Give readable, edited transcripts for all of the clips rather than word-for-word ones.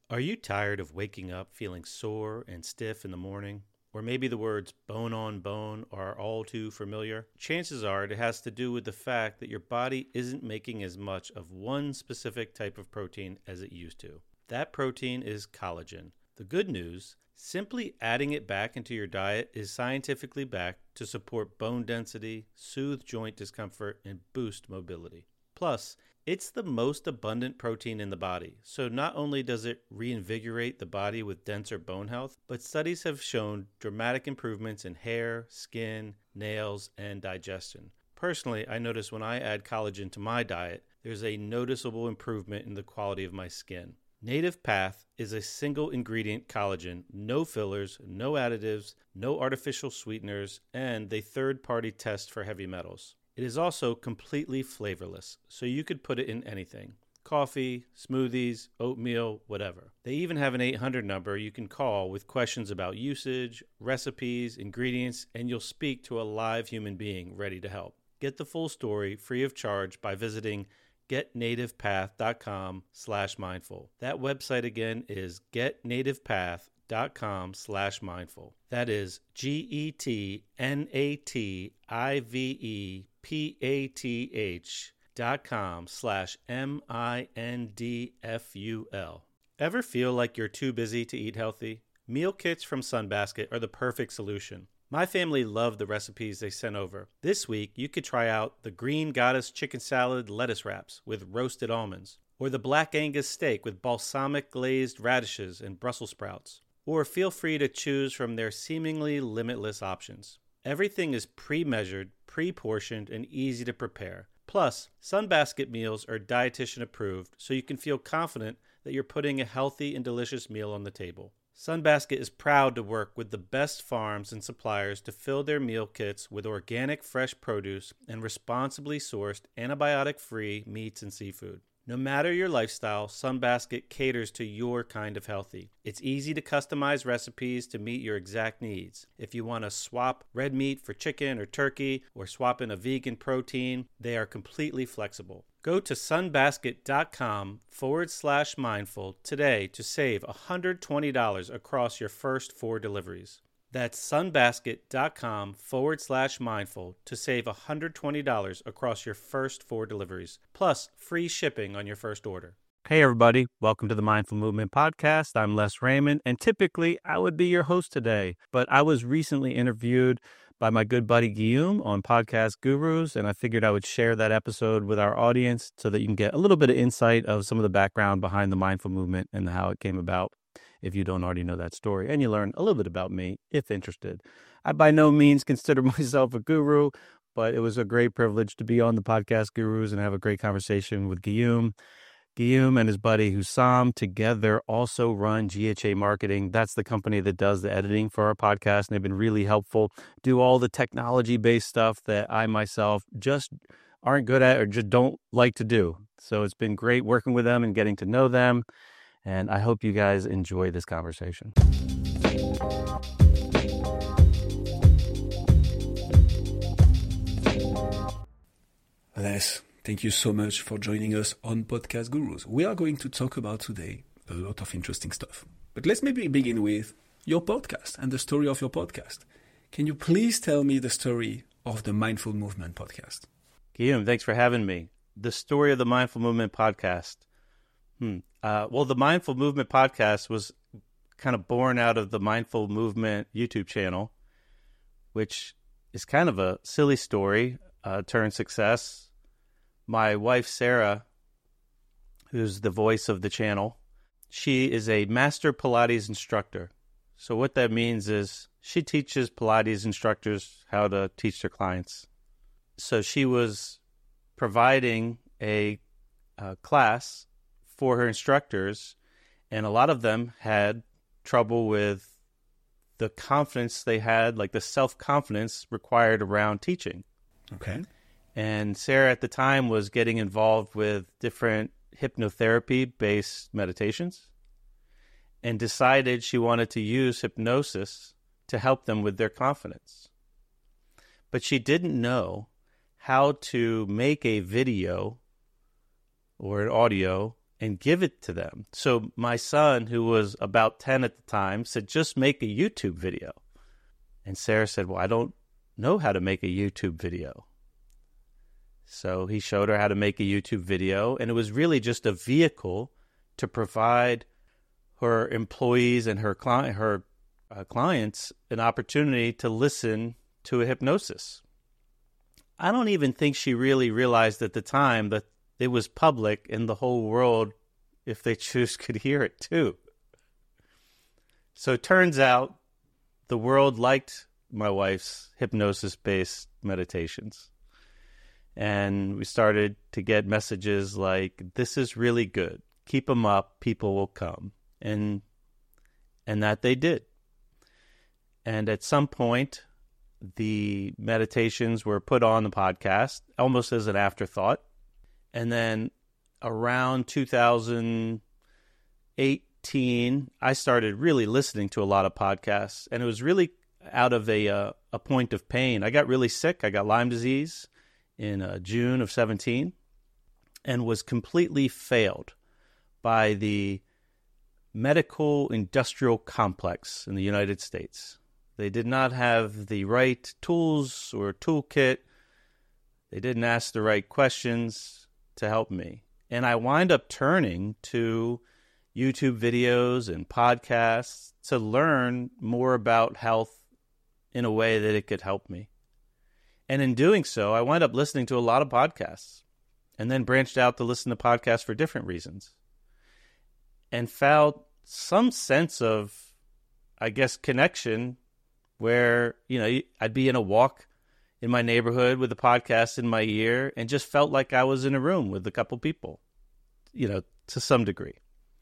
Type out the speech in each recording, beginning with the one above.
Are you tired of waking up feeling sore and stiff in the morning? Or maybe the words bone on bone are all too familiar? Chances are it has to do with the fact that your body isn't making as much of one specific type of protein as it used to. That protein is collagen. The good news, simply adding it back into your diet is scientifically backed to support bone density, soothe joint discomfort, and boost mobility. Plus, it's the most abundant protein in the body, so not only does it reinvigorate the body with denser bone health, but studies have shown dramatic improvements in hair, skin, nails, and digestion. Personally, I notice when I add collagen to my diet, there's a noticeable improvement in the quality of my skin. Native Path is a single ingredient collagen, no fillers, no additives, no artificial sweeteners, and they third-party test for heavy metals. It is also completely flavorless, so you could put it in anything. Coffee, smoothies, oatmeal, whatever. They even have an 800 number you can call with questions about usage, recipes, ingredients, and you'll speak to a live human being ready to help. Get the full story free of charge by visiting getnativepath.com/mindful. That website again is getnativepath.com/mindful. That is GETNATIVEPATH.com/MINDFUL. Ever feel like you're too busy to eat healthy? Meal kits from Sunbasket are the perfect solution. My family loved the recipes they sent over. This week, you could try out the Green Goddess chicken salad lettuce wraps with roasted almonds, or the Black Angus steak with balsamic glazed radishes and Brussels sprouts. Or feel free to choose from their seemingly limitless options. Everything is pre-measured, pre-portioned, and easy to prepare. Plus, Sunbasket meals are dietitian approved, so you can feel confident that you're putting a healthy and delicious meal on the table. Sunbasket is proud to work with the best farms and suppliers to fill their meal kits with organic, fresh produce and responsibly sourced, antibiotic-free meats and seafood. No matter your lifestyle, Sunbasket caters to your kind of healthy. It's easy to customize recipes to meet your exact needs. If you want to swap red meat for chicken or turkey, or swap in a vegan protein, they are completely flexible. Go to sunbasket.com/mindful today to save $120 across your first 4 deliveries. That's sunbasket.com/mindful to save $120 across your first 4 deliveries, plus free shipping on your first order. Hey everybody, welcome to the Mindful Movement Podcast. I'm Les Raymond, and typically I would be your host today, but I was recently interviewed by my good buddy Guillaume on Podcast Gurus, and I figured I would share that episode with our audience so that you can get a little bit of insight of some of the background behind the mindful movement and how it came about, if you don't already know that story, and you learn a little bit about me, if interested. I by no means consider myself a guru, but it was a great privilege to be on the Podcast Gurus and have a great conversation with Guillaume. Guillaume and his buddy Hussam together also run GHA Marketing. That's the company that does the editing for our podcast, and they've been really helpful. Do all the technology-based stuff that I myself just aren't good at or just don't like to do. So it's been great working with them and getting to know them, and I hope you guys enjoy this conversation. Les, thank you so much for joining us on Podcast Gurus. We are going to talk about today a lot of interesting stuff. But let's maybe begin with your podcast and the story of your podcast. Can you please tell me the story of the Mindful Movement podcast? Guillaume, thanks for having me. The story of the Mindful Movement podcast. Well, the Mindful Movement podcast was kind of born out of the Mindful Movement YouTube channel, which is kind of a silly story turned success. My wife, Sarah, who's the voice of the channel, she is a master Pilates instructor. So what that means is she teaches Pilates instructors how to teach their clients. So she was providing a class for her instructors, and a lot of them had trouble with the confidence they had, like the self-confidence required around teaching. Okay. And Sarah at the time was getting involved with different hypnotherapy-based meditations and decided she wanted to use hypnosis to help them with their confidence. But she didn't know how to make a video or an audio and give it to them. So my son, who was about 10 at the time, said, just make a YouTube video. And Sarah said, well, I don't know how to make a YouTube video. So he showed her how to make a YouTube video, and it was really just a vehicle to provide her employees and her clients an opportunity to listen to a hypnosis. I don't even think she really realized at the time that it was public and the whole world, if they choose, could hear it too. So it turns out the world liked my wife's hypnosis-based meditations. And we started to get messages like, this is really good. Keep them up. People will come. And that they did. And at some point, the meditations were put on the podcast almost as an afterthought. And then around 2018, I started really listening to a lot of podcasts. And it was really out of a point of pain. I got really sick. I got Lyme disease in June of 17 and was completely failed by the medical industrial complex in the United States. They did not have the right tools or toolkit. They didn't ask the right questions to help me. And I wind up turning to YouTube videos and podcasts to learn more about health in a way that it could help me. And in doing so, I wound up listening to a lot of podcasts and then branched out to listen to podcasts for different reasons and found some sense of, I guess, connection where, I'd be in a walk in my neighborhood with a podcast in my ear and just felt like I was in a room with a couple people, to some degree.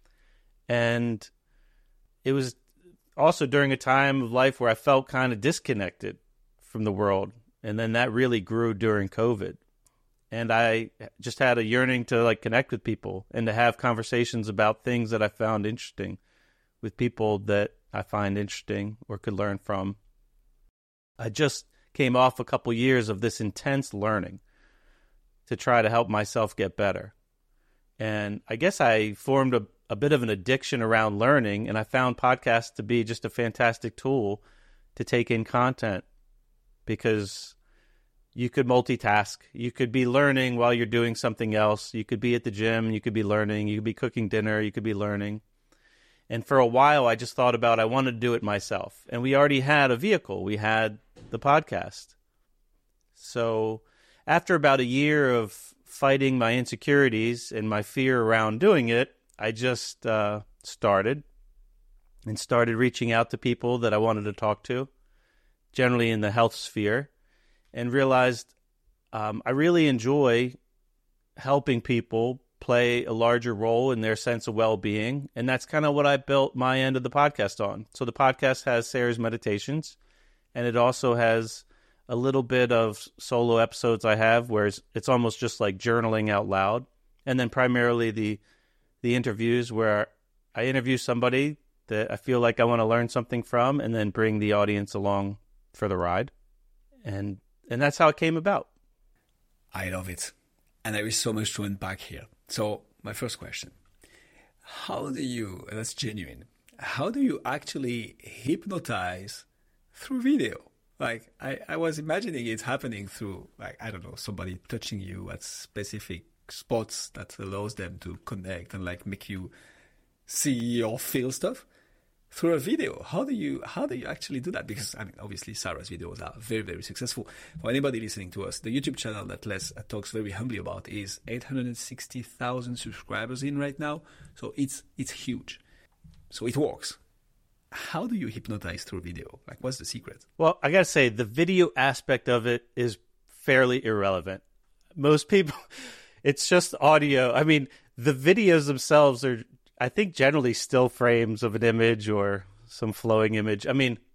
And it was also during a time of life where I felt kind of disconnected from the world. And then that really grew during COVID. And I just had a yearning to connect with people and to have conversations about things that I found interesting with people that I find interesting or could learn from. I just came off a couple years of this intense learning to try to help myself get better. And I guess I formed a bit of an addiction around learning, and I found podcasts to be just a fantastic tool to take in content because you could multitask. You could be learning while you're doing something else. You could be at the gym. You could be learning. You could be cooking dinner. You could be learning. And for a while, I just thought about I wanted to do it myself. And we already had a vehicle. We had the podcast. So after about a year of fighting my insecurities and my fear around doing it, I just started reaching out to people that I wanted to talk to, generally in the health sphere, and realized I really enjoy helping people play a larger role in their sense of well-being. And that's kind of what I built my end of the podcast on. So the podcast has Sarah's meditations, and it also has a little bit of solo episodes I have where it's almost just like journaling out loud. And then primarily the interviews where I interview somebody that I feel like I want to learn something from and then bring the audience along for the ride. And that's how it came about. I love it. And there is so much to unpack here. So my first question, and that's genuine, how do you actually hypnotize through video? I was imagining it happening through, somebody touching you at specific spots that allows them to connect and make you see or feel stuff. Through a video, how do you actually do that? Because obviously Sarah's videos are very, very successful. For anybody listening to us, the YouTube channel that Les talks very humbly about is 860,000 subscribers in right now. So it's huge. So it works. How do you hypnotize through video? What's the secret? Well, I gotta say the video aspect of it is fairly irrelevant. Most people, it's just audio. The videos themselves are, I think, generally still frames of an image or some flowing image.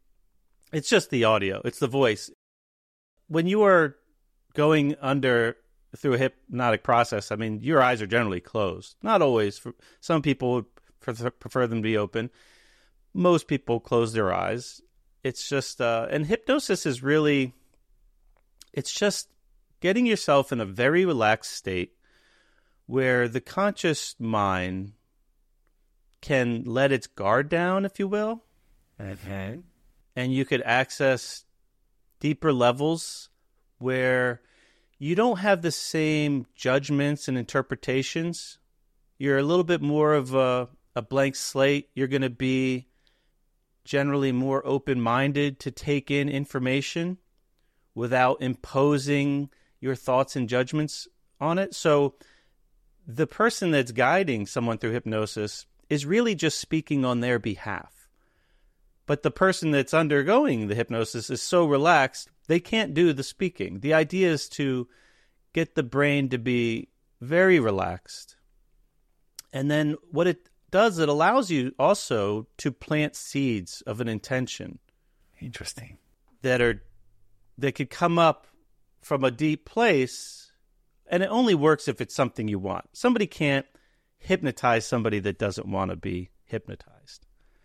It's just the audio. It's the voice. When you are going through a hypnotic process, your eyes are generally closed. Not always. Some people would prefer them to be open. Most people close their eyes. It's just, and hypnosis is really, it's just getting yourself in a very relaxed state where the conscious mind can let its guard down, if you will. Okay. And you could access deeper levels where you don't have the same judgments and interpretations. You're a little bit more of a blank slate. You're going to be generally more open-minded to take in information without imposing your thoughts and judgments on it. So the person that's guiding someone through hypnosis is really just speaking on their behalf. But the person that's undergoing the hypnosis is so relaxed, they can't do the speaking. The idea is to get the brain to be very relaxed. And then what it does, it allows you also to plant seeds of an intention. Interesting. That could come up from a deep place, and it only works if it's something you want. Somebody can't hypnotize somebody that doesn't want to be hypnotized.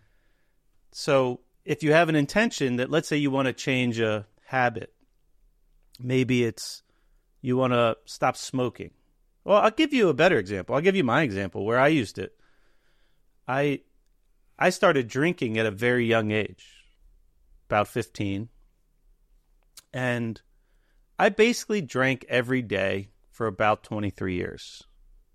So if you have an intention that, let's say you want to change a habit, maybe it's you want to stop smoking. Well, I'll give you a better example. I'll give you my example where I used it. I started drinking at a very young age, about 15. And I basically drank every day for about 23 years.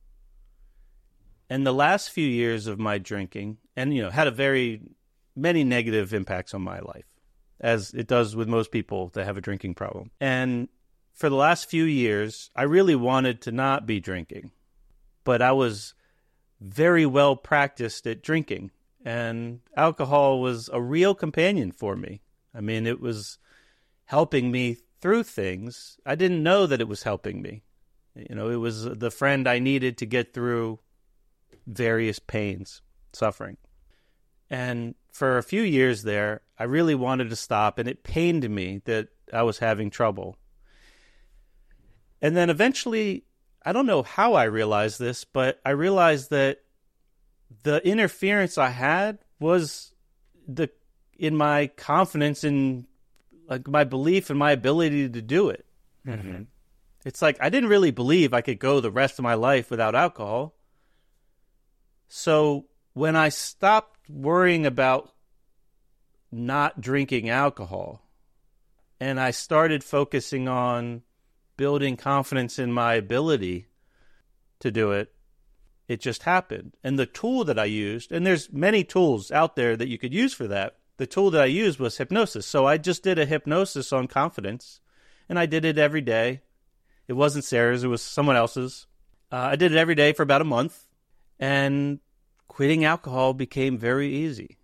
And the last few years of my drinking, and had many negative impacts on my life, as it does with most people that have a drinking problem. And for the last few years, I really wanted to not be drinking, but I was very well practiced at drinking, and alcohol was a real companion for me. I mean, it was helping me through things. I didn't know that it was helping me. It was the friend I needed to get through various pains, suffering. And for a few years there, I really wanted to stop, and it pained me that I was having trouble. And then eventually, I don't know how I realized this, but I realized that the interference I had was in my confidence in my belief in my ability to do it. Mm-hmm. It's like I didn't really believe I could go the rest of my life without alcohol. So when I stopped worrying about not drinking alcohol and I started focusing on building confidence in my ability to do it, it just happened. And the tool that I used, and there's many tools out there that you could use for that, the tool that I used was hypnosis. So I just did a hypnosis on confidence, and I did it every day. It wasn't Sarah's, it was someone else's. I did it every day for about a month, and quitting alcohol became very easy.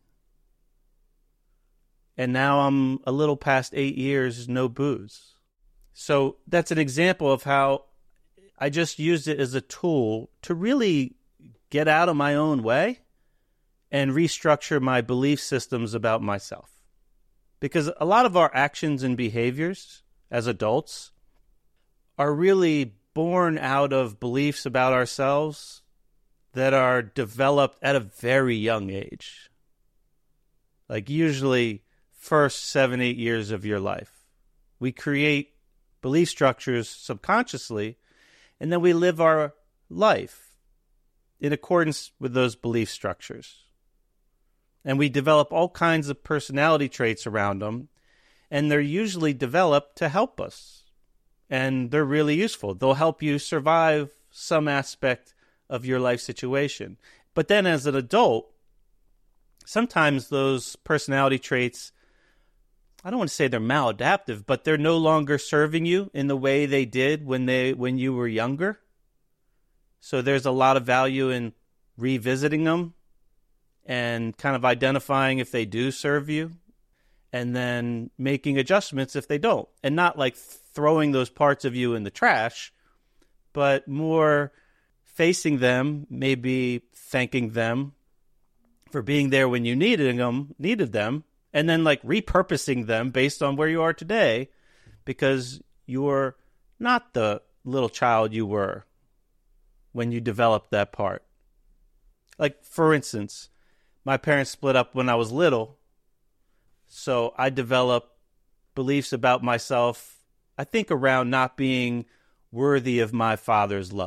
And now I'm a little past 8 years, no booze. So that's an example of how I just used it as a tool to really get out of my own way and restructure my belief systems about myself. Because a lot of our actions and behaviors as adults are really born out of beliefs about ourselves that are developed at a very young age. Like usually first 7-8 years of your life. We create belief structures subconsciously, and then we live our life in accordance with those belief structures. And we develop all kinds of personality traits around them, and they're usually developed to help us. And they're really useful. They'll help you survive some aspect of your life situation. But then as an adult, sometimes those personality traits, I don't want to say they're maladaptive, but they're no longer serving you in the way they did when you were younger. So there's a lot of value in revisiting them and kind of identifying if they do serve you and then making adjustments if they don't. And not like throwing those parts of you in the trash, but more facing them, maybe thanking them for being there when you needed them, and then like repurposing them based on where you are today, because you're not the little child you were when you developed that part. Like, for instance, my parents split up when I was little, so I developed beliefs about myself, I think, around not being worthy of my father's love.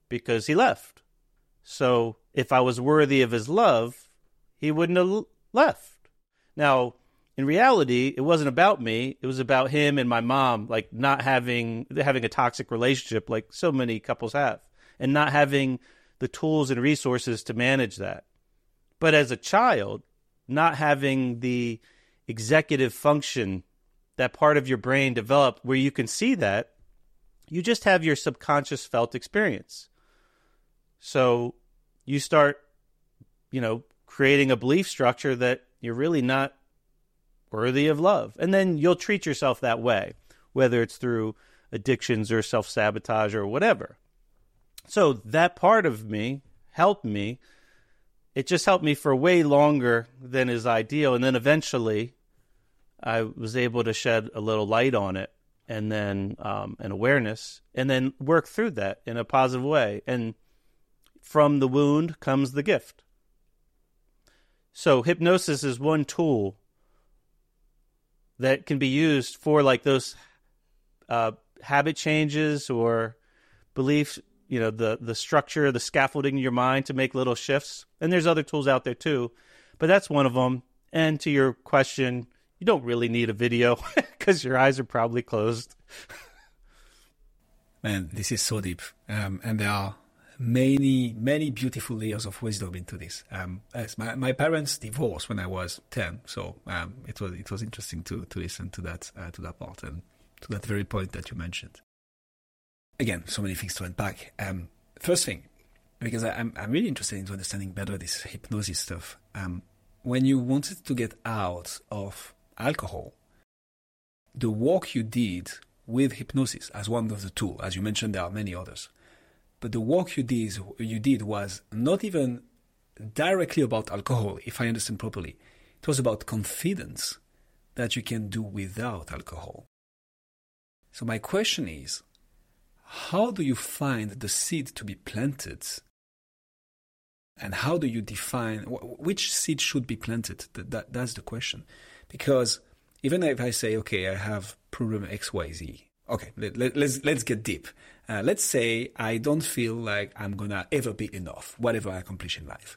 because he left. So if I was worthy of his love, he wouldn't have left. Now, in reality, it wasn't about me. It was about him and my mom, like not having a toxic relationship like so many couples have, and not having the tools and resources to manage that. But as a child, not having the executive function, that part of your brain developed where you can see that, you just have your subconscious felt experience. So you start, creating a belief structure that you're really not worthy of love. And then you'll treat yourself that way, whether it's through addictions or self-sabotage or whatever. So that part of me helped me. It just helped me for way longer than is ideal. And then eventually I was able to shed a little light on it, and then an awareness, and then work through that in a positive way. And from the wound comes the gift. So hypnosis is one tool that can be used for like those habit changes or beliefs, the structure, the scaffolding in your mind to make little shifts. And there's other tools out there too, but that's one of them. And to your question, you don't really need a video because your eyes are probably closed. Man, this is so deep. And there are many, many beautiful layers of wisdom into this. As my parents divorced when I was 10, so it was interesting to listen to that part and to that very point that you mentioned. Again, so many things to unpack. First thing, because I'm really interested in understanding better this hypnosis stuff. When you wanted to get out of alcohol, the work you did with hypnosis as one of the tools, as you mentioned, there are many others. But the work you did was not even directly about alcohol, if I understand properly. It was about confidence that you can do without alcohol. So my question is, how do you find the seed to be planted? And how do you define which seed should be planted? That's the question. Because even if I say, okay, I have problem X, Y, Z. Okay, let's get deep. Let's say I don't feel like I'm going to ever be enough, whatever I accomplish in life.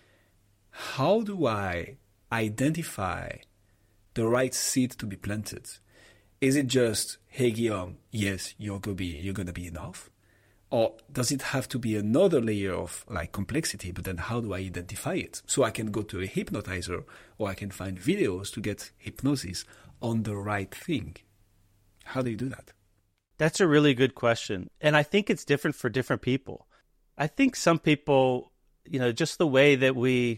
How do I identify the right seed to be planted? Is it just, hey, Guillaume, yes, you're going to be enough? Or does it have to be another layer of like complexity, but then how do I identify it? So I can go to a hypnotizer or I can find videos to get hypnosis on the right thing. How do you do that? That's a really good question. And I think it's different for different people. I think some people, just the way that we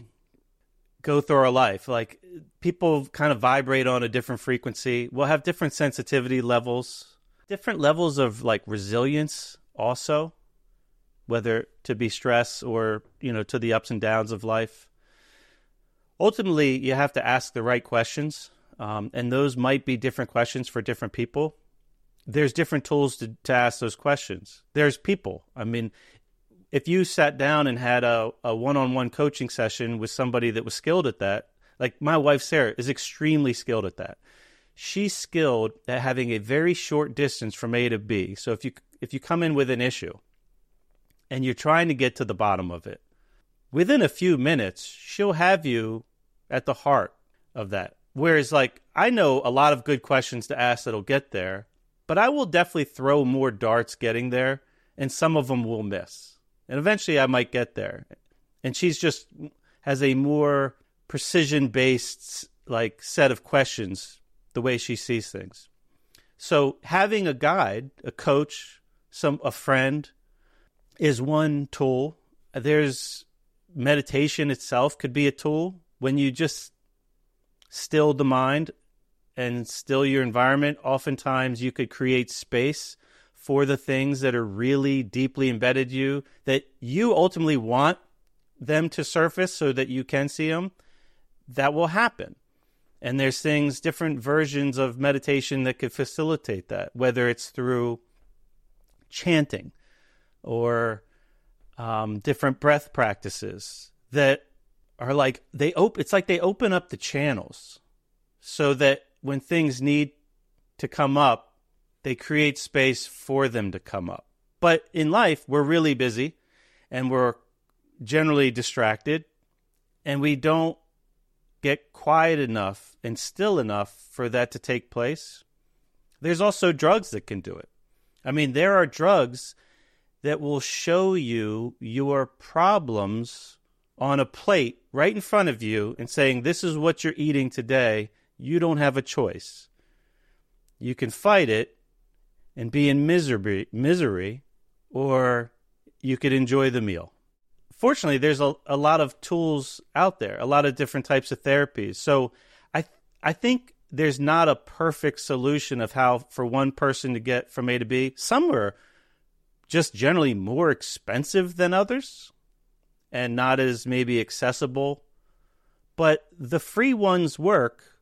go through our life, like people kind of vibrate on a different frequency. We'll have different sensitivity levels, different levels of like resilience also, whether to be stress or, to the ups and downs of life. Ultimately, you have to ask the right questions. And those might be different questions for different people. There's different tools to ask those questions. There's people. I mean, if you sat down and had a one-on-one coaching session with somebody that was skilled at that, like my wife, Sarah, is extremely skilled at that. She's skilled at having a very short distance from A to B. So if you come in with an issue and you're trying to get to the bottom of it, within a few minutes, she'll have you at the heart of that. Whereas, like, I know a lot of good questions to ask that'll get there, but I will definitely throw more darts getting there, and some of them will miss. And eventually I might get there. And she's just has a more precision-based, like, set of questions, the way she sees things. So having a guide, a coach, a friend is one tool. There's meditation itself could be a tool. When you just still the mind and still your environment, oftentimes you could create space for the things that are really deeply embedded you, that you ultimately want them to surface so that you can see them. That will happen. And there's different versions of meditation that could facilitate that, whether it's through chanting or different breath practices that are like, it's like they open up the channels so that when things need to come up, they create space for them to come up. But in life, we're really busy and we're generally distracted, and we don't get quiet enough and still enough for that to take place. There's also drugs that can do it. I mean, there are drugs that will show you your problems on a plate right in front of you and saying, this is what you're eating today. You don't have a choice. You can fight it and be in misery, or you could enjoy the meal. Fortunately, there's a lot of tools out there, a lot of different types of therapies. So I think there's not a perfect solution of how for one person to get from A to B. Some are just generally more expensive than others and not as maybe accessible. But the free ones work.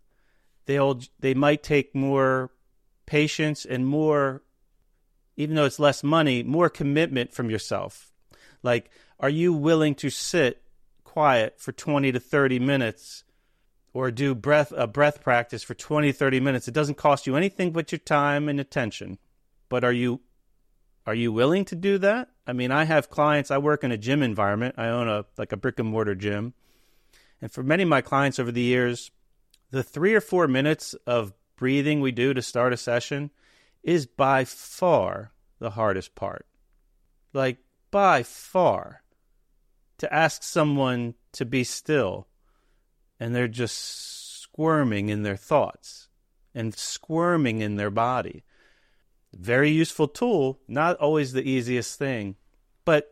They might take more patience and more, even though it's less money, more commitment from yourself. Like, are you willing to sit quiet for 20 to 30 minutes or do a breath practice for 20, 30 minutes? It doesn't cost you anything but your time and attention. But are you willing to do that? I mean, I have clients, I work in a gym environment. I own a brick and mortar gym. And for many of my clients over the years, the 3 or 4 minutes of breathing we do to start a session is by far the hardest part. Like, by far. To ask someone to be still and they're just squirming in their thoughts and squirming in their body. Very useful tool, not always the easiest thing. But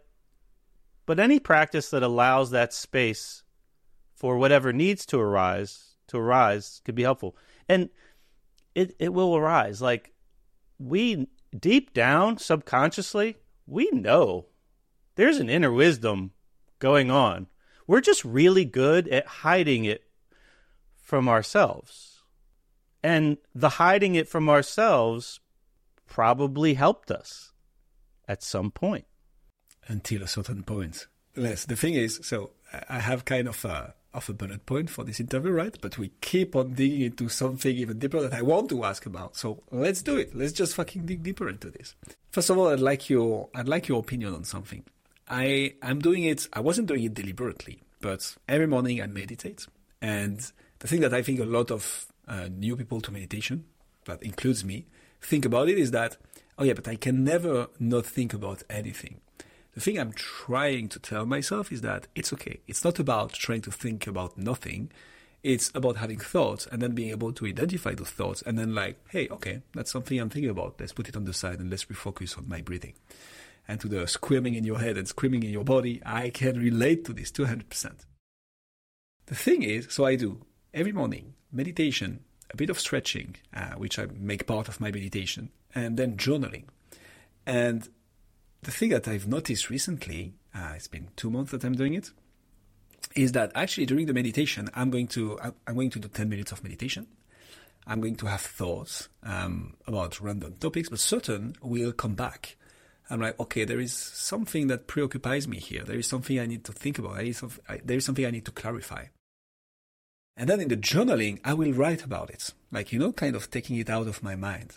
any practice that allows that space for whatever needs to arise could be helpful. And it will arise. Like, we deep down, subconsciously, we know there's an inner wisdom going on. We're just really good at hiding it from ourselves. And the hiding it from ourselves probably helped us at some point. Until a certain point. Les, the thing is, so I have kind of a bullet point for this interview, right? But we keep on digging into something even deeper that I want to ask about. So let's do it. Let's just fucking dig deeper into this. First of all, I'd like your opinion on something. I'm doing it, I wasn't doing it deliberately, but every morning I meditate. And the thing that I think a lot of new people to meditation, that includes me, think about it is that, oh yeah, but I can never not think about anything. The thing I'm trying to tell myself is that it's okay. It's not about trying to think about nothing. It's about having thoughts and then being able to identify those thoughts and then like, hey, okay, that's something I'm thinking about. Let's put it on the side and let's refocus on my breathing. And to the squirming in your head and screaming in your body, I can relate to this 200%. The thing is, so I do every morning, meditation, a bit of stretching, which I make part of my meditation, and then journaling. And the thing that I've noticed recently, it's been 2 months that I'm doing it, is that actually during the meditation, I'm going to do 10 minutes of meditation. I'm going to have thoughts about random topics, but certain will come back. I'm like, okay, there is something that preoccupies me here. There is something I need to think about. There is something I need to clarify. And then in the journaling, I will write about it. Like, kind of taking it out of my mind.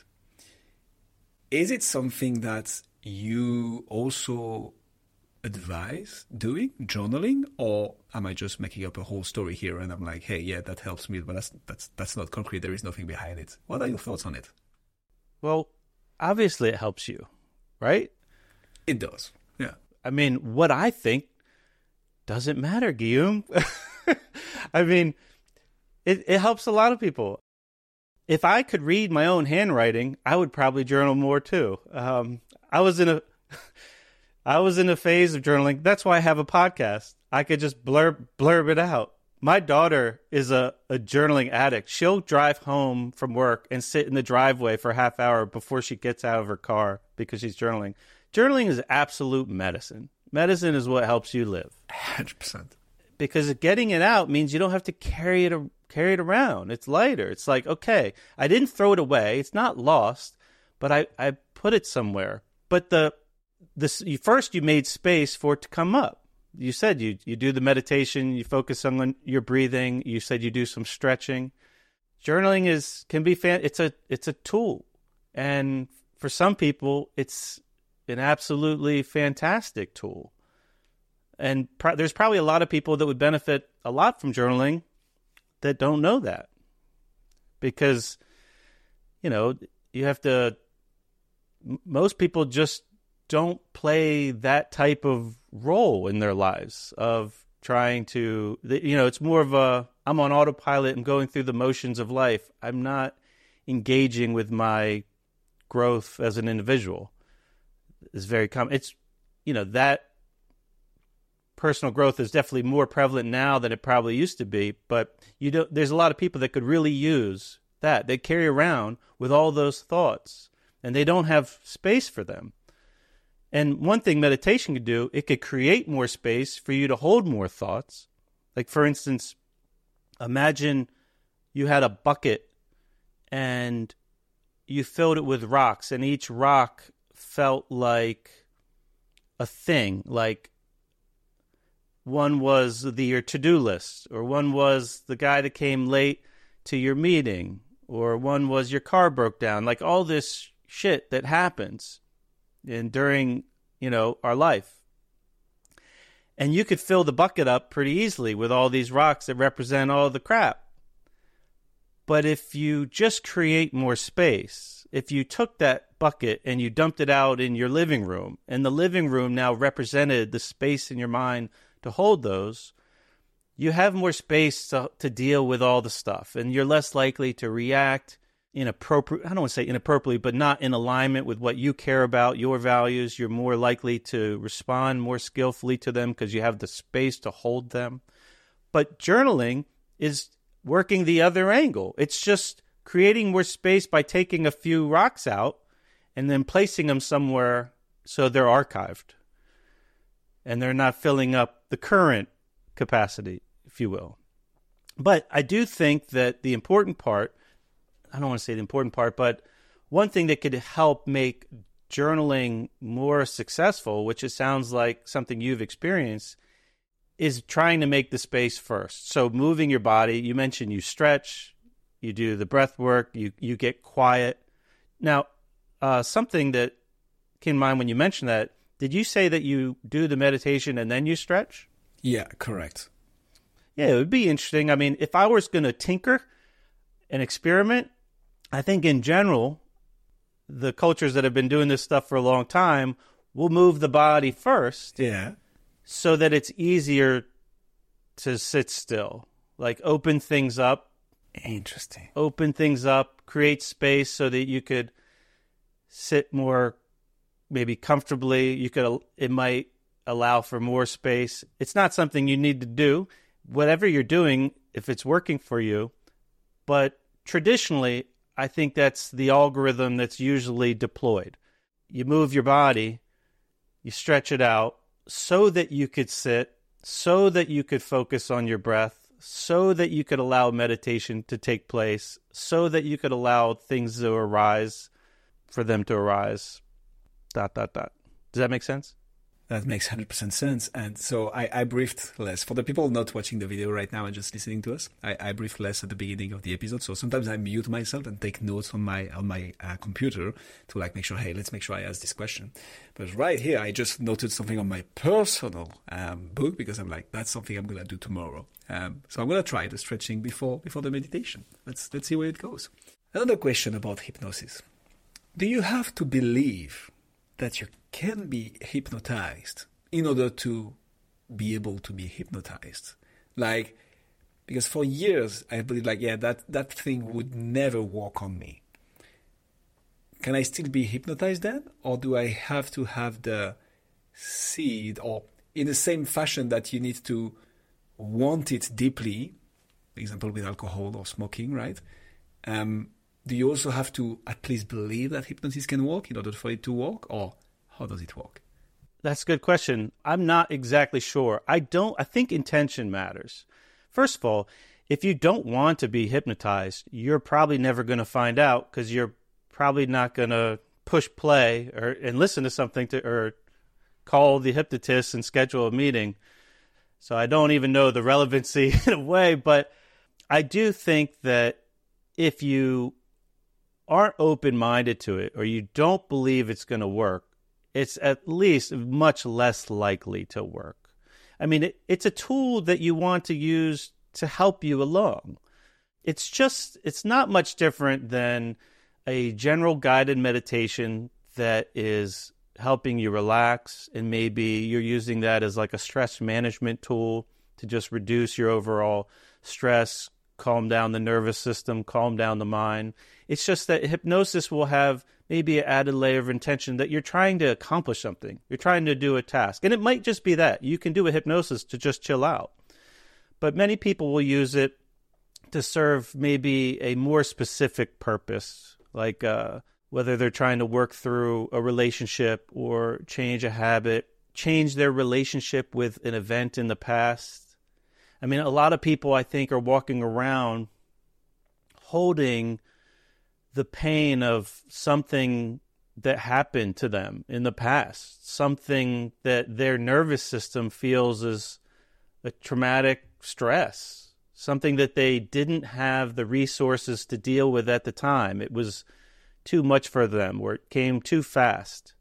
Is it something that you also advise doing, journaling? Or am I just making up a whole story here and I'm like, hey, yeah, that helps me, but that's not concrete. There is nothing behind it. What are your thoughts on it? Well, obviously it helps you, right? It does, yeah. I mean, what I think doesn't matter, Guillaume. I mean, it helps a lot of people. If I could read my own handwriting, I would probably journal more too. I was in a phase of journaling. That's why I have a podcast. I could just blurb it out. My daughter is a journaling addict. She'll drive home from work and sit in the driveway for a half hour before she gets out of her car because she's journaling. Journaling is absolute medicine. Medicine is what helps you live. 100%. Because getting it out means you don't have to carry it around. It's lighter. It's like, okay, I didn't throw it away. It's not lost, but I put it somewhere. But first you made space for it to come up. You said you do the meditation, you focus on your breathing. You said you do some stretching. Journaling it's a tool, and for some people it's an absolutely fantastic tool. And there's probably a lot of people that would benefit a lot from journaling that don't know that. Because, you have to, most people just don't play that type of role in their lives of trying to, it's more of I'm on autopilot and going through the motions of life. I'm not engaging with my growth as an individual. It's very common. It's, that personal growth is definitely more prevalent now than it probably used to be. But there's a lot of people that could really use that. They carry around with all those thoughts and they don't have space for them. And one thing meditation could do, it could create more space for you to hold more thoughts. Like, for instance, imagine you had a bucket and you filled it with rocks, and each rock felt like a thing. Like, one was your to-do list, or one was the guy that came late to your meeting, or one was your car broke down. Like, all this shit that happens during, our life. And you could fill the bucket up pretty easily with all these rocks that represent all the crap. But if you just create more space, if you took that bucket and you dumped it out in your living room, and the living room now represented the space in your mind to hold those, you have more space to deal with all the stuff. And you're less likely to react inappropriate. I don't want to say inappropriately, but not in alignment with what you care about, your values. You're more likely to respond more skillfully to them because you have the space to hold them. But journaling is working the other angle. It's just creating more space by taking a few rocks out and then placing them somewhere so they're archived and they're not filling up the current capacity, if you will. But I do think that the important part, I don't want to say the important part, but one thing that could help make journaling more successful, which it sounds like something you've experienced, is trying to make the space first. So moving your body, you mentioned you stretch, you do the breath work, you get quiet. Now, something that came to mind when you mentioned that, did you say that you do the meditation and then you stretch? Yeah, correct. Yeah, it would be interesting. I mean, if I was going to tinker and experiment, I think in general, the cultures that have been doing this stuff for a long time will move the body first. Yeah. So that it's easier to sit still. Like, open things up. Interesting. Open things up, create space so that you could sit more maybe comfortably. It might allow for more space. It's not something you need to do. Whatever you're doing, if it's working for you. But traditionally, I think that's the algorithm that's usually deployed. You move your body, you stretch it out so that you could sit, so that you could focus on your breath, so that you could allow meditation to take place, so that you could allow things to arise, for them to arise, ... Does that make sense? That makes 100% sense. And so I briefed less. For the people not watching the video right now and just listening to us, I briefed less at the beginning of the episode. So sometimes I mute myself and take notes on my computer to make sure, hey, let's make sure I ask this question. But right here, I just noted something on my personal book because I'm like, that's something I'm going to do tomorrow. So I'm going to try the stretching before the meditation. Let's see where it goes. Another question about hypnosis. Do you have to believe that you can be hypnotized in order to be able to be hypnotized? Because for years I believed that thing would never work on me. Can I still be hypnotized then? Or do I have to have the seed, or in the same fashion that you need to want it deeply, for example with alcohol or smoking, right? Do you also have to at least believe that hypnosis can work in order for it to work? Or how does it work? That's a good question. I'm not exactly sure. I think intention matters. First of all, if you don't want to be hypnotized, you're probably never going to find out because you're probably not going to push play and listen to something or call the hypnotist and schedule a meeting. So I don't even know the relevancy in a way, but I do think that if you aren't open-minded to it or you don't believe it's going to work, it's at least much less likely to work. I mean, it's a tool that you want to use to help you along. It's not much different than a general guided meditation that is helping you relax, and maybe you're using that as like a stress management tool to just reduce your overall stress, calm down the nervous system, calm down the mind. It's just that hypnosis will have maybe an added layer of intention that you're trying to accomplish something. You're trying to do a task. And it might just be that. You can do a hypnosis to just chill out. But many people will use it to serve maybe a more specific purpose, like whether they're trying to work through a relationship or change a habit, change their relationship with an event in the past. I mean, a lot of people, I think, are walking around holding the pain of something that happened to them in the past, something that their nervous system feels is a traumatic stress, something that they didn't have the resources to deal with at the time. It was too much for them, or it came too fast.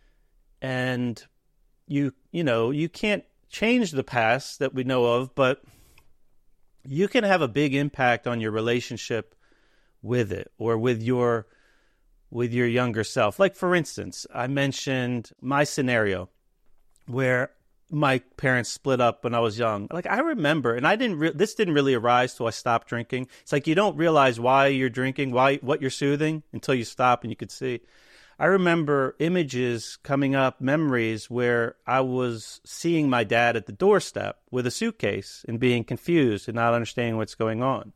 And you can't change the past that we know of, but you can have a big impact on your relationship with it, or with your younger self. Like, for instance, I mentioned my scenario where my parents split up when I was young. Like, I remember, and this didn't really arise till I stopped drinking. It's like you don't realize why you're drinking, what you're soothing, until you stop and you could see. I remember images coming up, memories where I was seeing my dad at the doorstep with a suitcase and being confused and not understanding what's going on.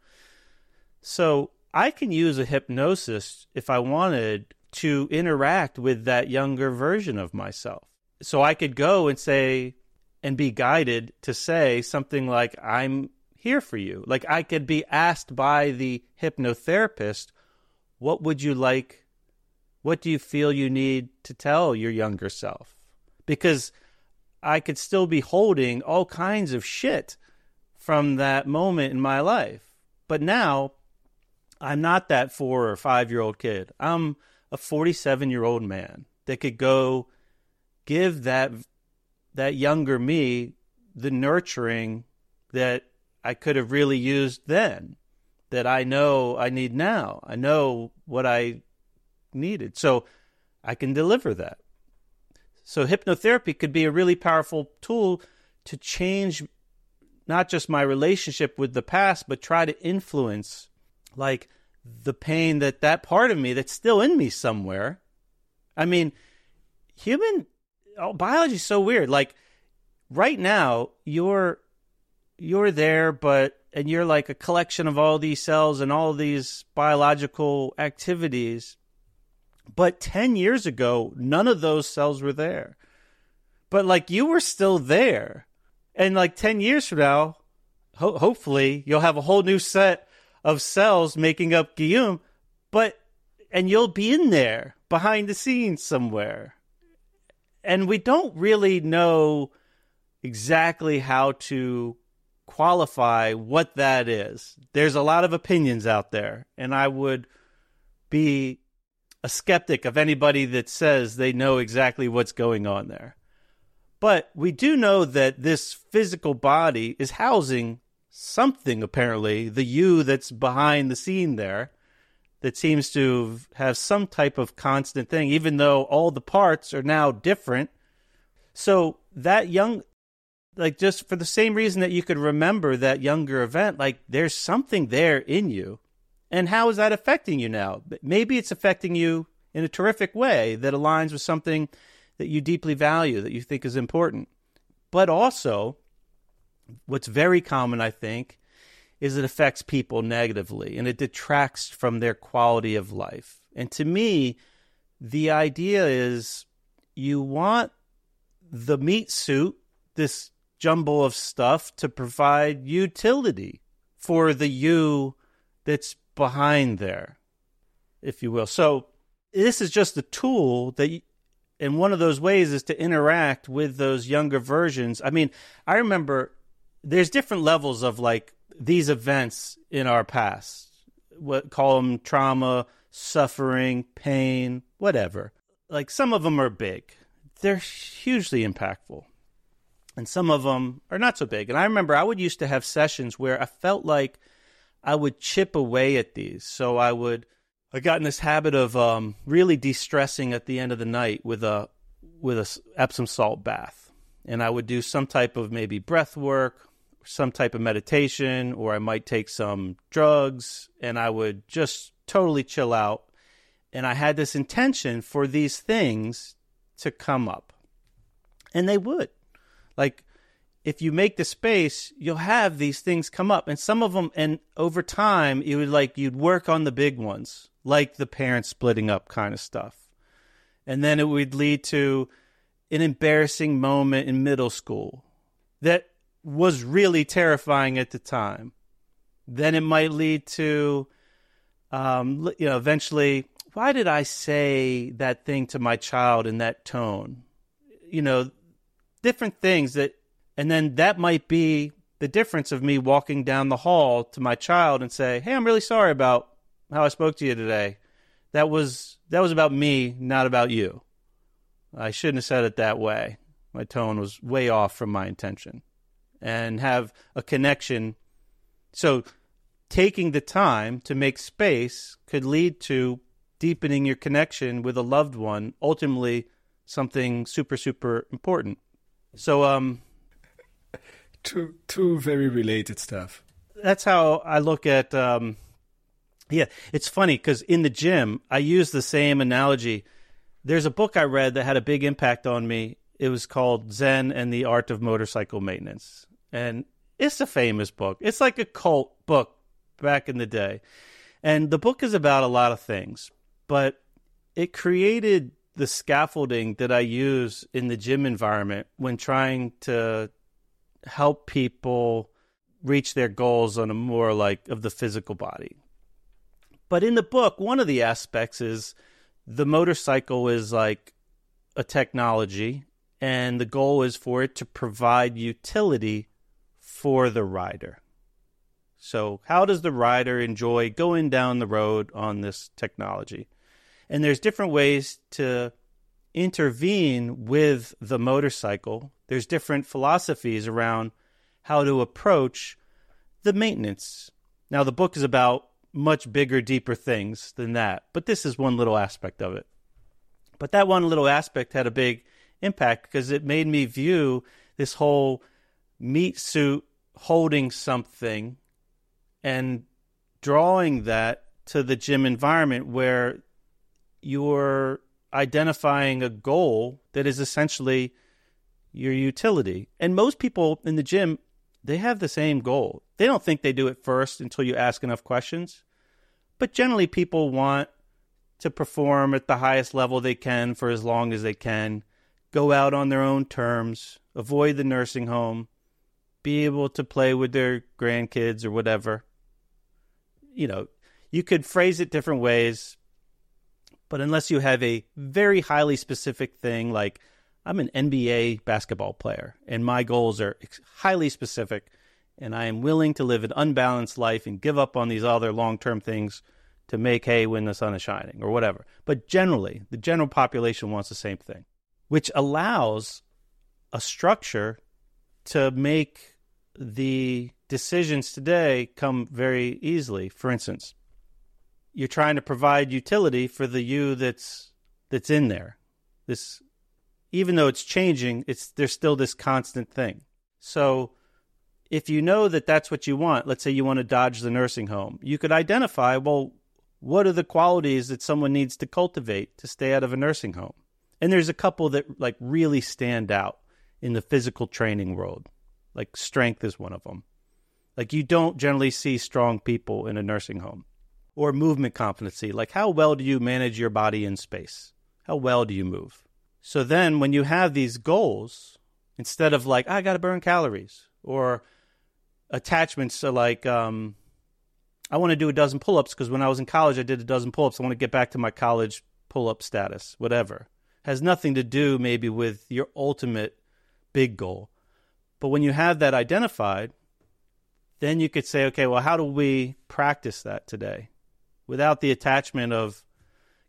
So I can use a hypnosis if I wanted to interact with that younger version of myself. So I could go and say, and be guided to say something like, I'm here for you. Like, I could be asked by the hypnotherapist, what would you like? What do you feel you need to tell your younger self? Because I could still be holding all kinds of shit from that moment in my life. But now I'm not that 4 or 5-year-old kid. I'm a 47-year-old man that could go give that younger me the nurturing that I could have really used then, that I know I need now. I know what I needed. So I can deliver that. So hypnotherapy could be a really powerful tool to change not just my relationship with the past, but try to influence like the pain that part of me that's still in me somewhere. I mean, biology is so weird. Like right now, you're there, and you're like a collection of all these cells and all these biological activities. But 10 years ago, none of those cells were there. But like you were still there. And like 10 years from now, hopefully you'll have a whole new set of cells making up Guillaume, and you'll be in there behind the scenes somewhere. And we don't really know exactly how to qualify what that is. There's a lot of opinions out there, and I would be a skeptic of anybody that says they know exactly what's going on there. But we do know that this physical body is housing something, apparently, the you that's behind the scene there, that seems to have some type of constant thing, even though all the parts are now different. So that just for the same reason that you could remember that younger event, like there's something there in you. And how is that affecting you now? Maybe it's affecting you in a terrific way that aligns with something that you deeply value, that you think is important. But also, what's very common, I think, is it affects people negatively and it detracts from their quality of life. And to me, the idea is you want the meat suit, this jumble of stuff, to provide utility for the you that's behind there, if you will. So this is just a tool that, and one of those ways is to interact with those younger versions. I mean, I remember there's different levels of like these events in our past. Call them trauma, suffering, pain, whatever. Like some of them are big. they're hugely impactful. And some of them are not so big. And I remember I would used to have sessions where I felt like I would chip away at these. So I got in this habit of really de-stressing at the end of the night with a Epsom salt bath. And I would do some type of maybe breath work, some type of meditation, or I might take some drugs, and I would just totally chill out. And I had this intention for these things to come up. And they would. Like, if you make the space, you'll have these things come up. And some of them, and over time, you'd work on the big ones, like the parents splitting up kind of stuff. And then it would lead to an embarrassing moment in middle school that was really terrifying at the time. Then it might lead to, eventually, why did I say that thing to my child in that tone? Different things and then that might be the difference of me walking down the hall to my child and say, hey, I'm really sorry about how I spoke to you today. That was about me, not about you. I shouldn't have said it that way. My tone was way off from my intention. And have a connection. So taking the time to make space could lead to deepening your connection with a loved one, ultimately something super, super important. So, two very related stuff. That's how I look at, it's funny because in the gym, I use the same analogy. There's a book I read that had a big impact on me. It was called Zen and the Art of Motorcycle Maintenance. And it's a famous book. It's like a cult book back in the day. And the book is about a lot of things, but it created the scaffolding that I use in the gym environment when trying to help people reach their goals on a more of the physical body. But in the book, one of the aspects is the motorcycle is like a technology, and the goal is for it to provide utility for the rider. So how does the rider enjoy going down the road on this technology? And there's different ways to intervene with the motorcycle. There's different philosophies around how to approach the maintenance. Now, the book is about much bigger, deeper things than that, but this is one little aspect of it. But that one little aspect had a big impact because it made me view this whole meat suit holding something and drawing that to the gym environment where you're identifying a goal that is essentially your utility. And most people in the gym, they have the same goal. They don't think they do it first until you ask enough questions. But generally, people want to perform at the highest level they can for as long as they can, go out on their own terms, avoid the nursing home, be able to play with their grandkids or whatever. You could phrase it different ways. But unless you have a very highly specific thing, like I'm an NBA basketball player and my goals are highly specific and I am willing to live an unbalanced life and give up on these other long-term things to make hay when the sun is shining or whatever. But generally, the general population wants the same thing, which allows a structure to make the decisions today come very easily. For instance, you're trying to provide utility for the you that's in there. This, even though it's changing, there's still this constant thing. So if you know that that's what you want, let's say you want to dodge the nursing home, you could identify, well, what are the qualities that someone needs to cultivate to stay out of a nursing home? And there's a couple that really stand out in the physical training world. Like strength is one of them. You don't generally see strong people in a nursing home. Or movement competency, like how well do you manage your body in space? How well do you move? So then when you have these goals, instead of I got to burn calories, or attachments to I want to do a dozen pull-ups because when I was in college I did a dozen pull-ups. I want to get back to my college pull-up status, whatever. Has nothing to do maybe with your ultimate big goal. But when you have that identified, then you could say, okay, well, how do we practice that today? Without the attachment of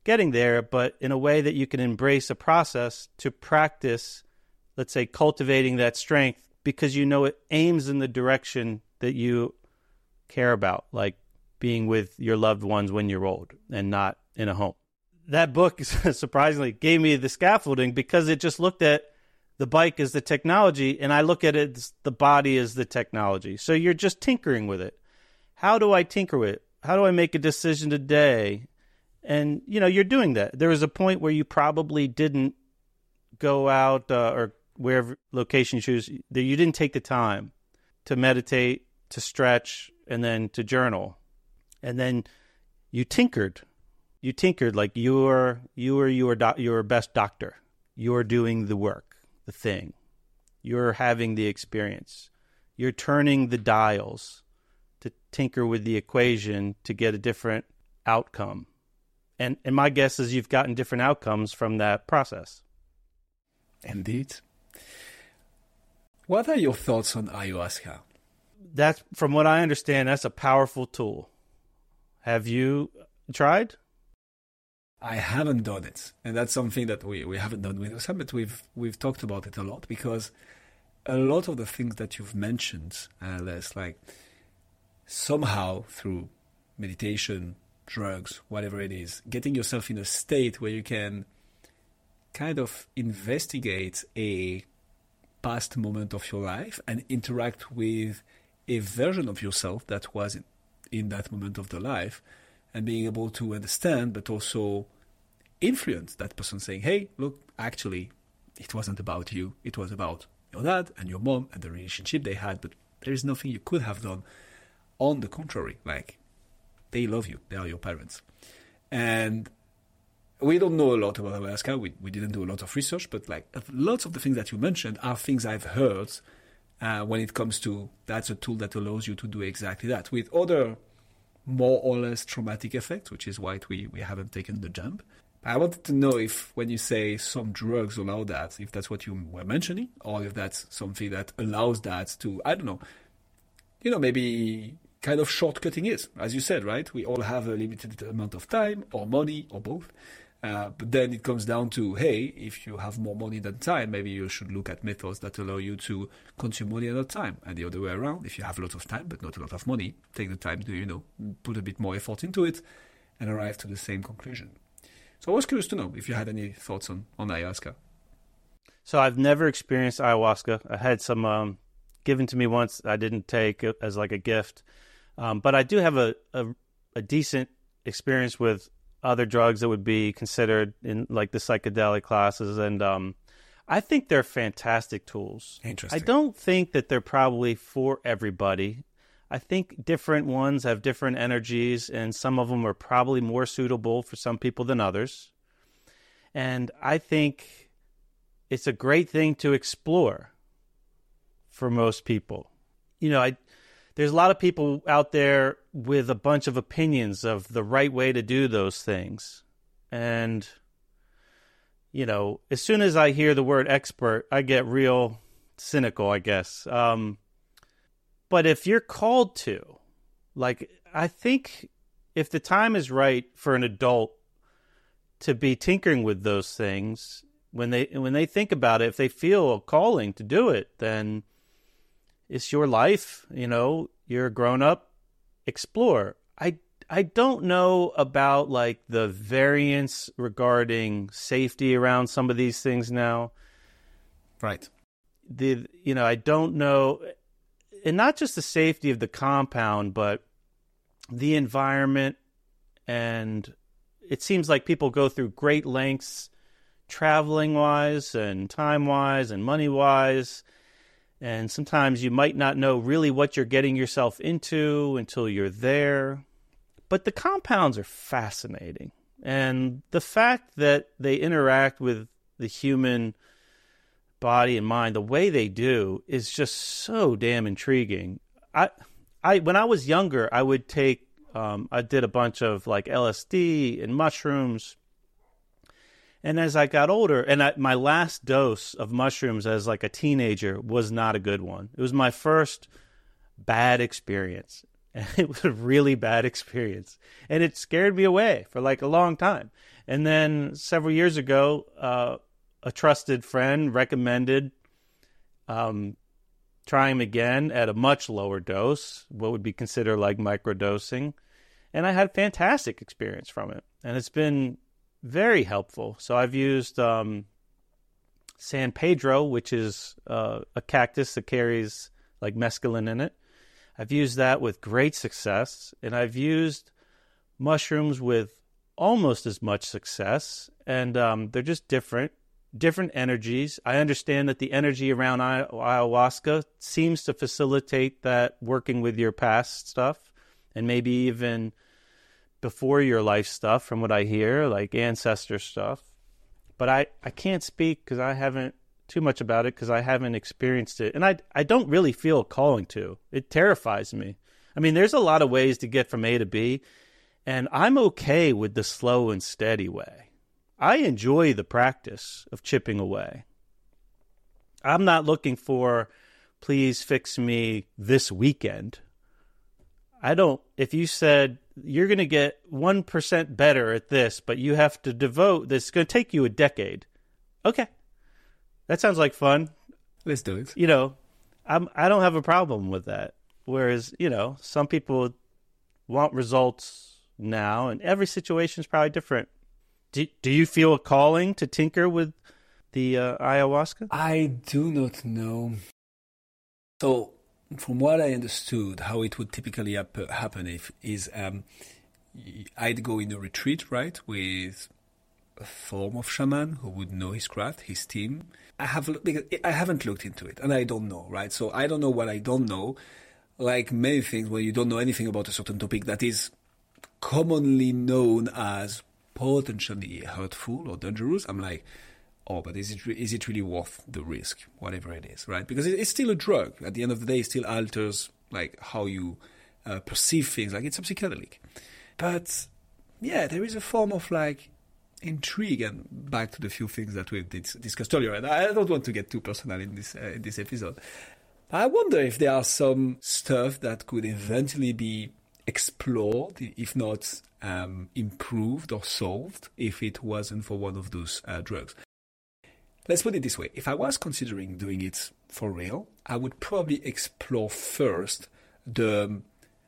getting there, but in a way that you can embrace a process to practice, let's say, cultivating that strength because you know it aims in the direction that you care about, like being with your loved ones when you're old and not in a home. That book surprisingly gave me the scaffolding because it just looked at the bike as the technology, and I look at it as the body as the technology. So you're just tinkering with it. How do I tinker with it? How do I make a decision today? And, you're doing that. There was a point where you probably didn't go out or wherever location you choose, that you didn't take the time to meditate, to stretch, and then to journal. And then you tinkered. You tinkered like you were your best doctor. You're doing the work, the thing. You're having the experience. You're turning the dials to tinker with the equation to get a different outcome. And my guess is you've gotten different outcomes from that process. Indeed. What are your thoughts on ayahuasca? That's, from what I understand, that's a powerful tool. Have you tried? I haven't done it. And that's something that we haven't done with Osam, but we've talked about it a lot because a lot of the things that you've mentioned, Les, like somehow through meditation, drugs, whatever it is, getting yourself in a state where you can kind of investigate a past moment of your life and interact with a version of yourself that was in that moment of the life, and being able to understand but also influence that person, saying, hey, look, actually it wasn't about you, it was about your dad and your mom and the relationship they had, but there is nothing you could have done. On the contrary, like, they love you, they are your parents. And we don't know a lot about ayahuasca. We didn't do a lot of research, but like lots of the things that you mentioned are things I've heard when it comes to that's a tool that allows you to do exactly that with other more or less traumatic effects, which is why we haven't taken the jump. I wanted to know if when you say some drugs allow that, if that's what you were mentioning, or if that's something that allows that to, I don't know, maybe kind of shortcutting it, as you said, right? We all have a limited amount of time or money or both. But then it comes down to, hey, if you have more money than time, maybe you should look at methods that allow you to consume money and not time. And the other way around, if you have a lot of time but not a lot of money, take the time to, put a bit more effort into it and arrive to the same conclusion. So I was curious to know if you had any thoughts on ayahuasca. So I've never experienced ayahuasca. I had some given to me once. I didn't take it as like a gift. But I do have a decent experience with other drugs that would be considered in like the psychedelic classes. And I think they're fantastic tools. Interesting. I don't think that they're probably for everybody. I think different ones have different energies, and some of them are probably more suitable for some people than others. And I think it's a great thing to explore for most people. There's a lot of people out there with a bunch of opinions of the right way to do those things. And, as soon as I hear the word expert, I get real cynical, I guess. But if you're called to, like, I think if the time is right for an adult to be tinkering with those things, when they think about it, if they feel a calling to do it, then it's your life, you're a grown up, explore. I don't know about like the variance regarding safety around some of these things now. Right. I don't know, and not just the safety of the compound, but the environment. And it seems like people go through great lengths, traveling wise and time wise and money wise. And sometimes you might not know really what you're getting yourself into until you're there. But the compounds are fascinating. And the fact that they interact with the human body and mind the way they do is just so damn intriguing. When I was younger, I would take, I did a bunch of like LSD and mushrooms. And as I got older, and my last dose of mushrooms as like a teenager was not a good one. It was my first bad experience. And it was a really bad experience. And it scared me away for like a long time. And then several years ago, a trusted friend recommended trying them again at a much lower dose, what would be considered like microdosing. And I had a fantastic experience from it. And it's been very helpful. So I've used San Pedro, which is a cactus that carries like mescaline in it. I've used that with great success. And I've used mushrooms with almost as much success. And they're just different energies. I understand that the energy around ayahuasca seems to facilitate that working with your past stuff and maybe even before your life stuff, from what I hear, like ancestor stuff. But I can't speak because I haven't too much about it because I haven't experienced it. And I don't really feel a calling to. It terrifies me. I mean, there's a lot of ways to get from A to B, and I'm okay with the slow and steady way. I enjoy the practice of chipping away. I'm not looking for, please fix me this weekend. If you said, you're going to get 1% better at this, but you have to devote this, it's going to take you a decade. Okay. That sounds like fun. Let's do it. I don't have a problem with that. Whereas, some people want results now, and every situation is probably different. Do you feel a calling to tinker with the ayahuasca? I do not know. So, from what I understood, how it would typically happen is I'd go in a retreat, right, with a form of shaman who would know his craft, his team. Because I haven't looked into it, and I don't know, right? So I don't know what I don't know. Like many things, when you don't know anything about a certain topic that is commonly known as potentially hurtful or dangerous, I'm like, oh, but is it really worth the risk, whatever it is, right? Because it's still a drug. At the end of the day, it still alters like how you perceive things. Like it's a psychedelic. But yeah, there is a form of like intrigue, and back to the few things that we've discussed earlier. And I don't want to get too personal in this episode. I wonder if there are some stuff that could eventually be explored, if not improved or solved, if it wasn't for one of those drugs. Let's put it this way. If I was considering doing it for real, I would probably explore first the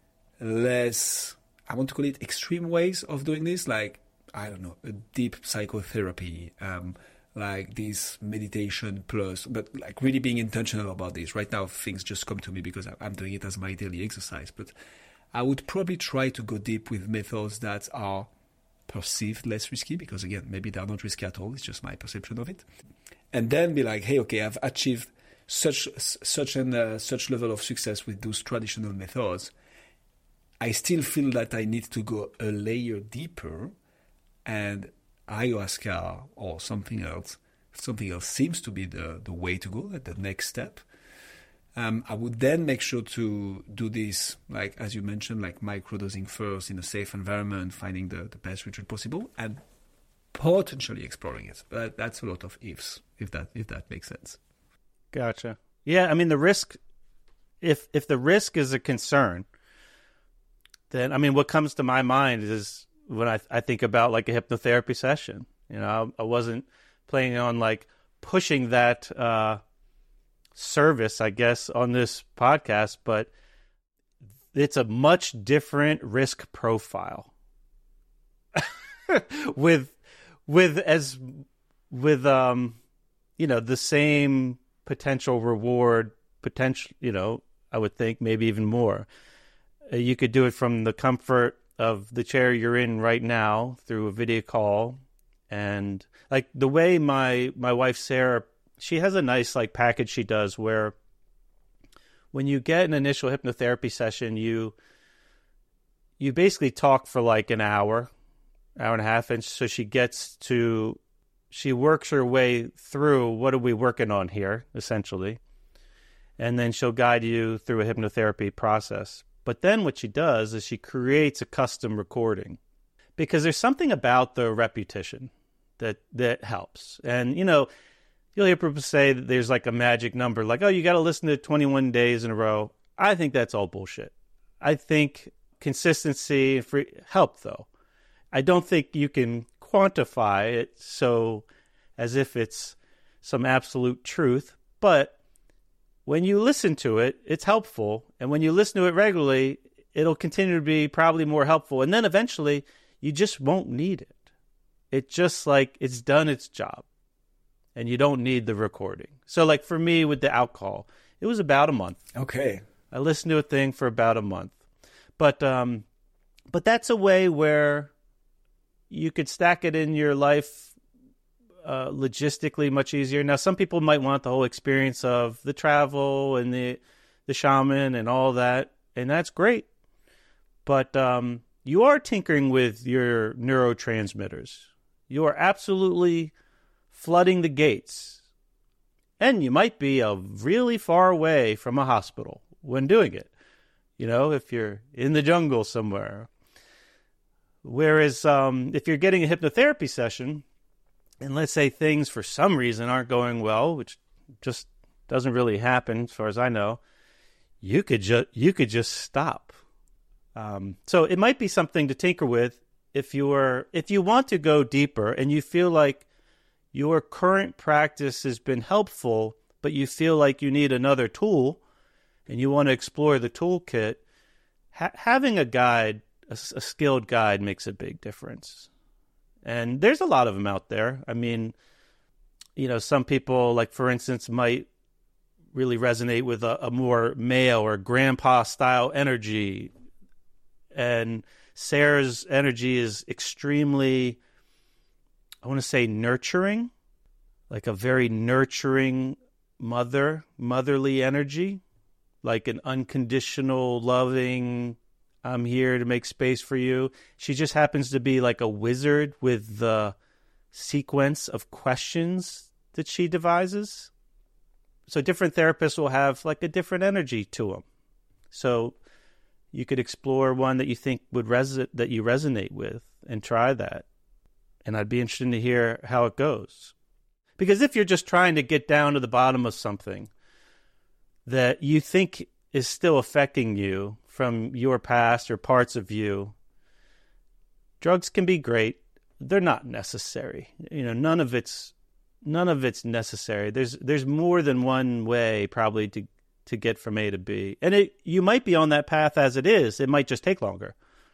less, I want to call it extreme ways of doing this, like, I don't know, a deep psychotherapy, like this meditation plus, but like really being intentional about this. Right now, things just come to me because I'm doing it as my daily exercise. But I would probably try to go deep with methods that are perceived less risky, because again, maybe they're not risky at all. It's just my perception of it. And then be like, hey, okay, I've achieved such level of success with those traditional methods. I still feel that I need to go a layer deeper, and ayahuasca or something else seems to be the way to go at the next step. I would then make sure to do this, like as you mentioned, like microdosing first in a safe environment, finding the best retreat possible, and potentially exploring it. But that's a lot of ifs, if that makes sense. Gotcha. Yeah, I mean the risk. If the risk is a concern, then I mean what comes to my mind is when I think about like a hypnotherapy session. I wasn't planning on like pushing that service, I guess, on this podcast, but it's a much different risk profile with the same potential reward, I would think maybe even more. You could do it from the comfort of the chair you're in right now through a video call. And like the way my wife, Sarah, she has a nice like package she does where when you get an initial hypnotherapy session, you basically talk for like an hour and a half. And so she works her way through what are we working on here, essentially. And then she'll guide you through a hypnotherapy process. But then what she does is she creates a custom recording, because there's something about the repetition that helps. And, you'll hear people say that there's like a magic number, like, oh, you got to listen to 21 days in a row. I think that's all bullshit. I think consistency help, though. I don't think you can quantify it so as if it's some absolute truth, but when you listen to it, it's helpful. And when you listen to it regularly, it'll continue to be probably more helpful. And then eventually, you just won't need it. It's just like it's done its job. And you don't need the recording. So like for me with the alcohol, it was about a month. Okay. I listened to a thing for about a month. But that's a way where you could stack it in your life logistically much easier. Now, some people might want the whole experience of the travel and the shaman and all that, and that's great. But you are tinkering with your neurotransmitters. You are absolutely flooding the gates. And you might be really far away from a hospital when doing it. You know, if you're in the jungle somewhere. Whereas if you're getting a hypnotherapy session, and let's say things for some reason aren't going well, which just doesn't really happen as far as I know, you could just stop. So it might be something to tinker with if you want to go deeper and you feel like your current practice has been helpful, but you feel like you need another tool and you want to explore the toolkit. Having a guide, a skilled guide, makes a big difference. And there's a lot of them out there. I mean, you know, some people, like for instance, might really resonate with a more male or grandpa style energy. And Sarah's energy is extremely, I want to say, nurturing, like a very nurturing motherly energy, like an unconditional, loving, I'm here to make space for you. She just happens to be like a wizard with the sequence of questions that she devises. So different therapists will have like a different energy to them. So you could explore one that you think would that you resonate with and try that. And I'd be interested to hear how it goes. Because if you're just trying to get down to the bottom of something that you think is still affecting you from your past or parts of you, drugs can be great. They're not necessary. You know, none of it's necessary. There's more than one way probably to get from A to B. And you might be on that path as it is. It might just take longer.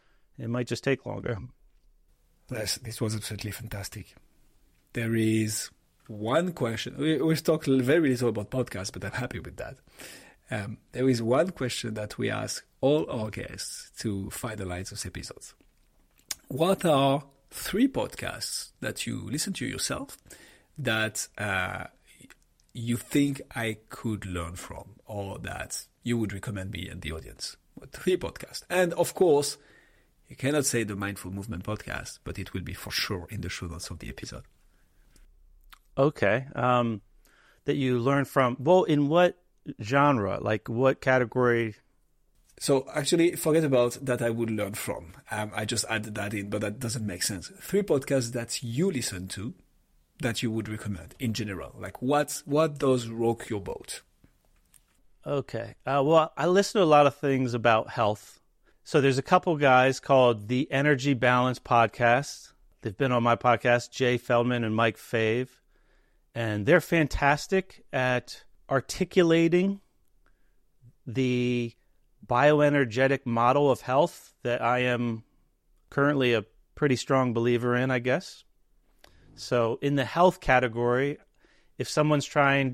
This was absolutely fantastic. There is one question. We've talked very little about podcasts, but I'm happy with that. There is one question that we ask all our guests to finalize those episodes. What are 3 podcasts that you listen to yourself that you think I could learn from, or that you would recommend me and the audience? 3 podcasts. And of course, you cannot say the Mindful Movement podcast, but it will be for sure in the show notes of the episode. Okay. That you learn from, well, in what genre? Like what category? So actually, forget about that I would learn from. I just added that in, but that doesn't make sense. 3 podcasts that you listen to that you would recommend in general. Like what does rock your boat? Okay. Well, I listen to a lot of things about health. So there's a couple guys called the Energy Balance Podcast. They've been on my podcast, Jay Feldman and Mike Fave. And they're fantastic at articulating the bioenergetic model of health that I am currently a pretty strong believer in, I guess. So in the health category, if someone's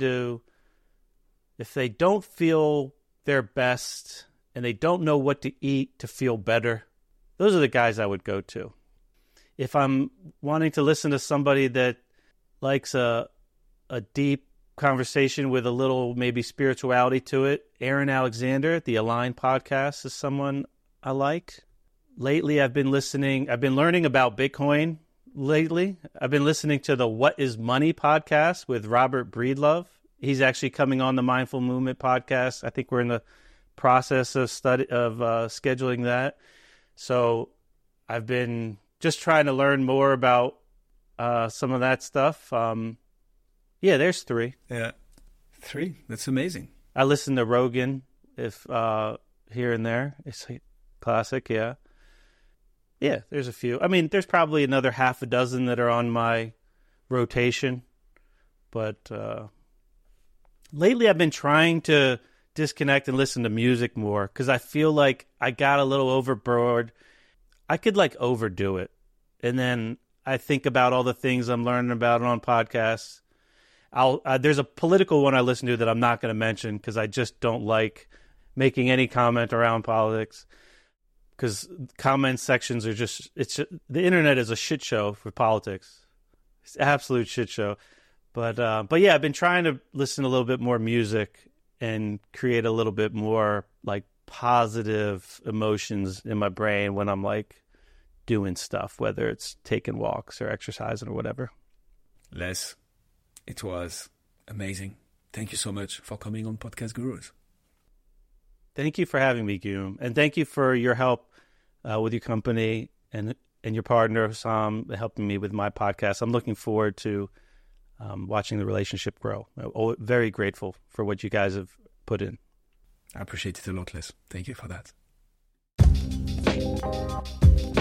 if they don't feel their best and they don't know what to eat to feel better, those are the guys I would go to. If I'm wanting to listen to somebody that likes a deep conversation with a little maybe spirituality to it, Aaron Alexander, the Align podcast, is someone I like. Lately, I've been learning about Bitcoin lately. I've been listening to the What is Money podcast with Robert Breedlove. He's actually coming on the Mindful Movement podcast. I think we're in the process of scheduling that. So I've been just trying to learn more about some of that stuff. Yeah, there's 3. Yeah, 3. That's amazing. I listen to Rogan if here and there. It's a classic, yeah. Yeah, there's a few. I mean, there's probably another half a dozen that are on my rotation. But lately I've been trying to disconnect and listen to music more because I feel like I got a little overboard. I could like overdo it. And then I think about all the things I'm learning about on podcasts. There's a political one I listen to that I'm not going to mention because I just don't like making any comment around politics. Because comment sections are the internet is a shit show for politics. It's an absolute shit show. But yeah, I've been trying to listen to a little bit more music and create a little bit more like positive emotions in my brain when I'm like doing stuff, whether it's taking walks or exercising or whatever. Les, it was amazing. Thank you so much for coming on Podcast Gurus. Thank you for having me, Guillaume. And thank you for your help with your company and your partner, Sam, helping me with my podcast. I'm looking forward to watching the relationship grow. I'm very grateful for what you guys have put in. I appreciate it a lot, Les. Thank you for that.